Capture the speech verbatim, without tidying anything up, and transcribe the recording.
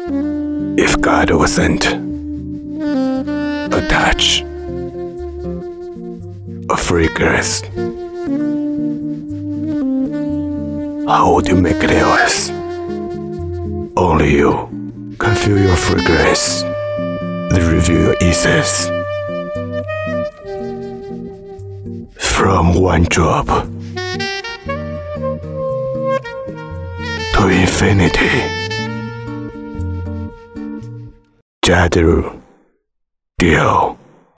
If God wasn't a touch of fragrance, how would you make it yours? Only you can feel your fragrance, the reveal your essence. From one drop to infinity. Jadru Dio.